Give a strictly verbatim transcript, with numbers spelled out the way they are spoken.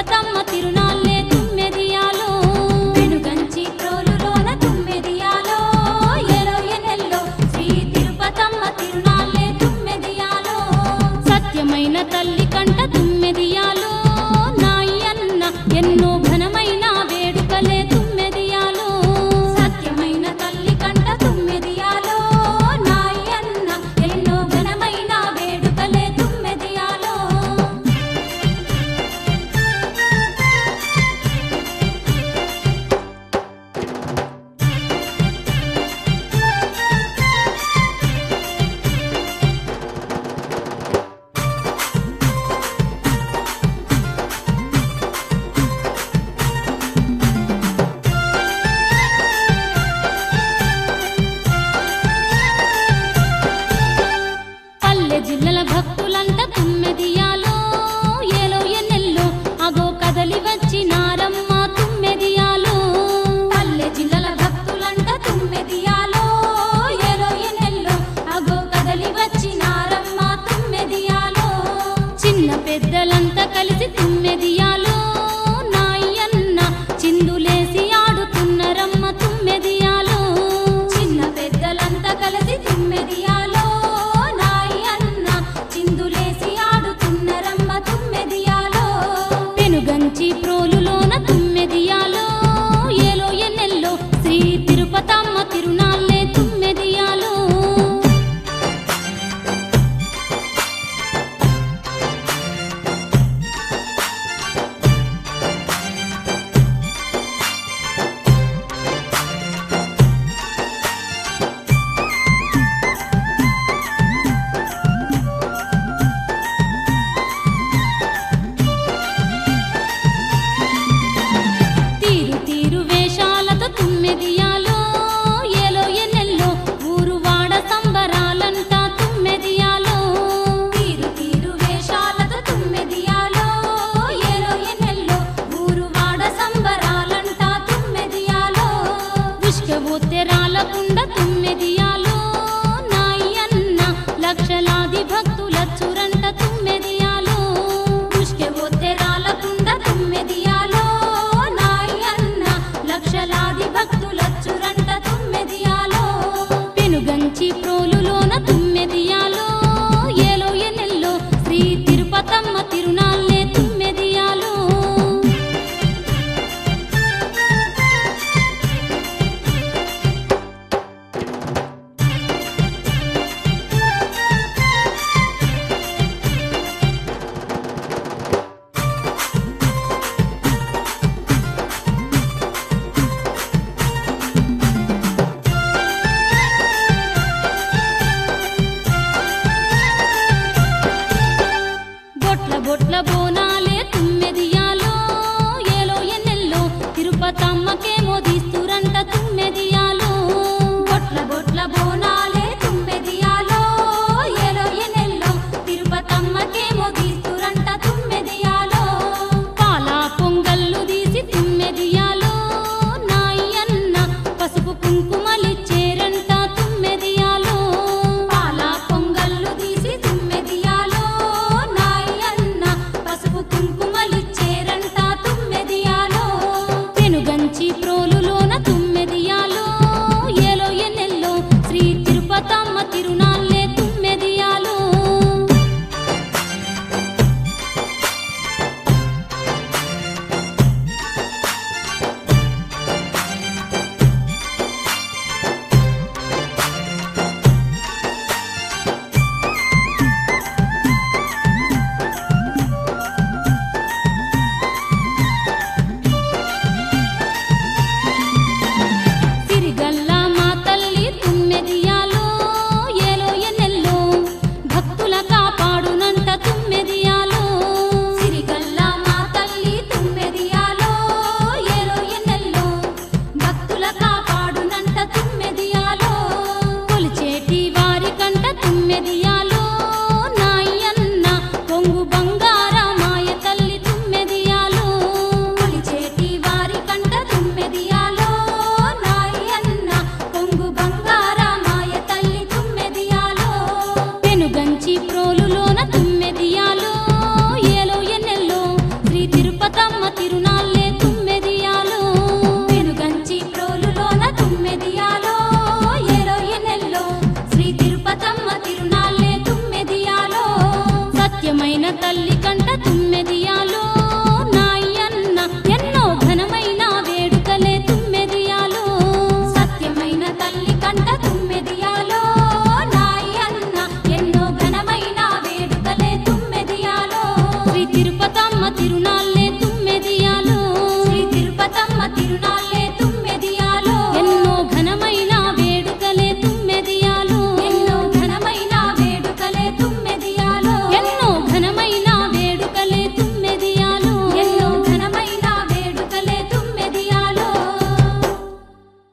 తిరుపతమ్మ తిరునాళ్ళే తుమ్మెదియాలో వెనుగంచి ప్రోలులోన తుమ్మెదియాలో ఏలో ఎన్నెల్లో శ్రీ తిరుపతమ్మ తిరునాళ్ళే తుమ్మెదియాలో సత్యమైన తల్లి కంట తుమ్మెదియాలో నాయన్న ఎన్నో ఘనమైన వేడుకలే తుమ్మెదియాలో సత్యమైన తల్లి కంట తుమ్మెదియాలో నాయన్న ఎన్నో ఘనమైన వేడుకలే తుమ్మెదియాలో జిల్లల భక్తులంట తుమ్మెదియాలో ఏలో ఎన్నెల్లో అగో కదలి వచ్చినారమ్మ తుమ్మెదియాలో పల్లె జిల్లల భక్తులంట తుమ్మెదియాలో ఏలో ఎన్నెల్లో అగో కదలి వచ్చినారమ్మ తుమ్మెదియాలో చిన్న పెద్దలంతా కలిసి తుమ్మెదియాలో నాయన్న చిందులేసి ఆడుతున్నరమ్మ తుమ్మెదియాలో చిన్న పెద్దలంతా కలిసి తుమ్మెదియాలో చిందులేసి ఆడుతున్నరమ్మ తుమ్మెదియాలో పెనుగంచి ప్రోలులోన తుమ్మెదియాలో ఏలో ఎన్నెల్లో శ్రీ తిరుపతమ్మ తిరునా